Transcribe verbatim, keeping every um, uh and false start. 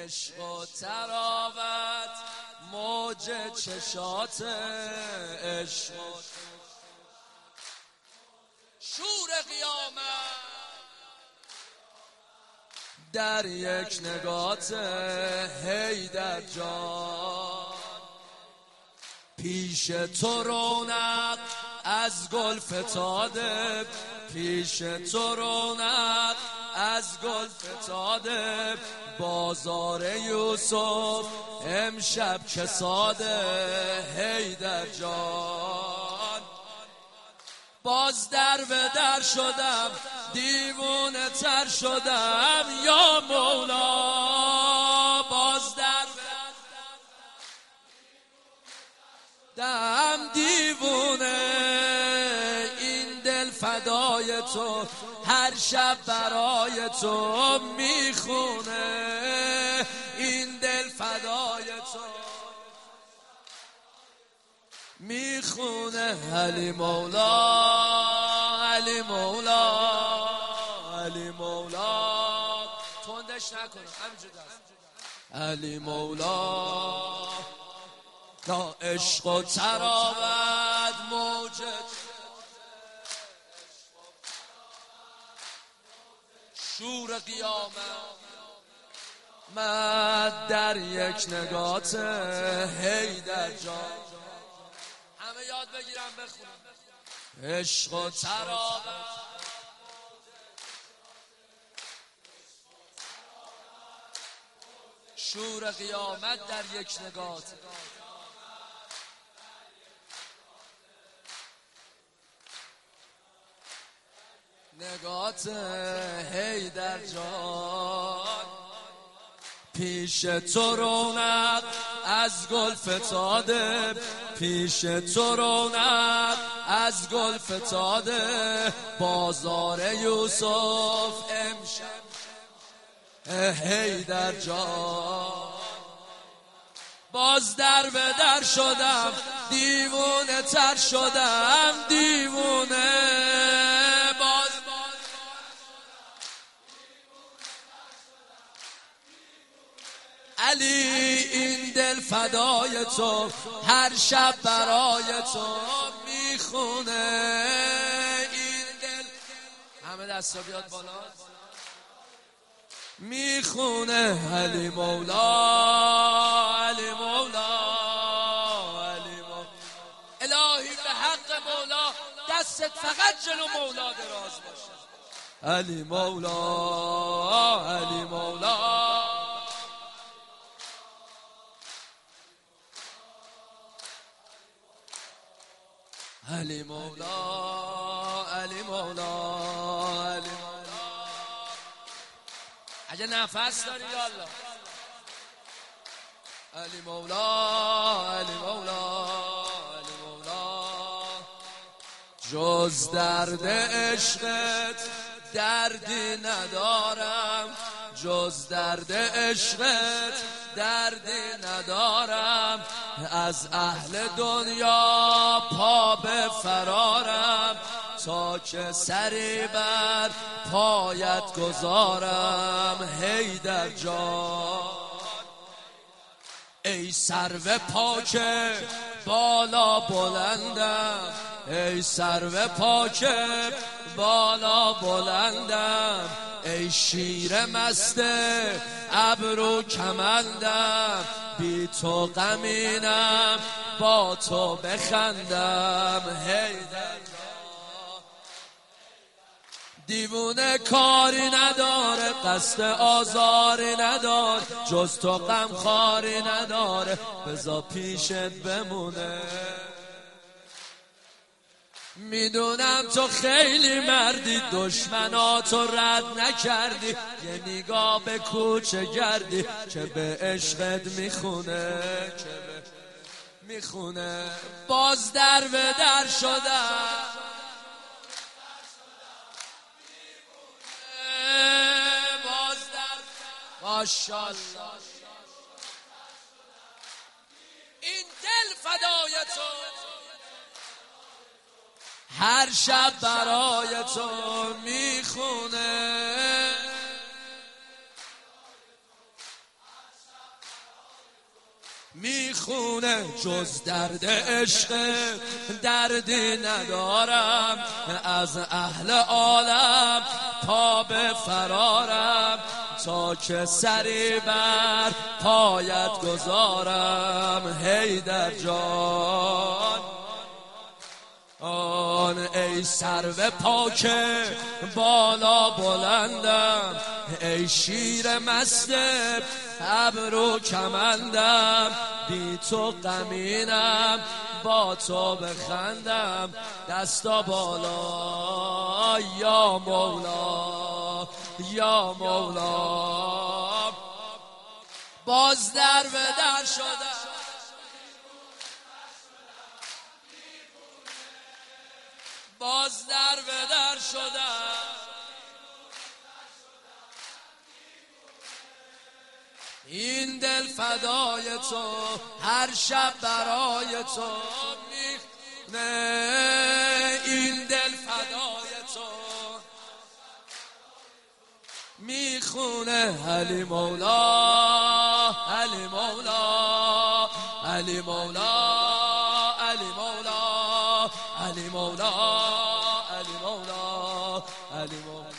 عشق و تراوت موج چشات عشق شور قیامت در یک نگات حیدر جان پیش تو رونق از گل فتاده پیش تو رونق از گل فتاده بازار یوسف امشب کساده حیدر جان باز در به در شدم دیوونه تر شدم یا مولا باز در دم دیوونه این دل فدای تو هر شب برای تو میخونه این دل فدای تو میخونه علی مولا علی مولا علی مولا تندش نکنه همینجور دست علی مولا تا عشق و تراوت موجد شور قیامت من در یک نگات حیدر جان همه یاد بگیرم بخونم عشق و تراوت شور قیامت در یک نگات نگات حیدر جان پیش تو رونق از گل فتاده پیش تو رونق از گل فتاده بازار یوسف امشب حیدر جان باز در به در شدم دیوونه تر شدم دیوونه باز علی این دل فدای تو هر شب برای تو میخونه این دل همه دستا بیاد بالا میخونه علی مولا علی مولا علی مولا الهی به حق مولا دستت فقط جلو مولا دراز باشه علی مولا علی مولا علی مولا علی مولا علی مولا اگه نفس داری یالله علی مولا علی مولا علی مولا جز درد عشقت دردی ندارم جز درد عشقت دردی ندارم از اهل دنیا پا به فرارم تا که سری بر پایت گذارم حیدر جان ای سرو پاک بالا بلندم ای سرو پاک بالا بلندم ای شیر مست ابرو کمندم بی تو غمینم با تو بخندم حیدر دیوونه کاری نداره قصد آزاری نداره جز تو غم خاری نداره بذار پیشت بمونه میدونم تو خیلی مردی دشمناتو رد نکردی یه نگاه به کوچه گردی که به عشقت میخونه که به میخونه باز در به در شدم باز در ماشاءالله این دل فدای تو هر شب برای تو میخونه میخونه جز درد عشق دردی ندارم، از اهل عالم پا به فرارم، تا که سری بر پایت گذارم. حیدر جان آن ای سرو پاک بالا بلندم، ای شیر مست ابرو کمندم، بی تو غمینم با تو بخندم، دستا بالا یا مولا یا مولا. باز در به در شدم، باز در به در شدم، این دل فدای تو هر شب برای تو میخونه، این دل فدای تو میخونه. علی مولا علی مولا علی مولا علی مولا علی مولا علی مولا علی مولا.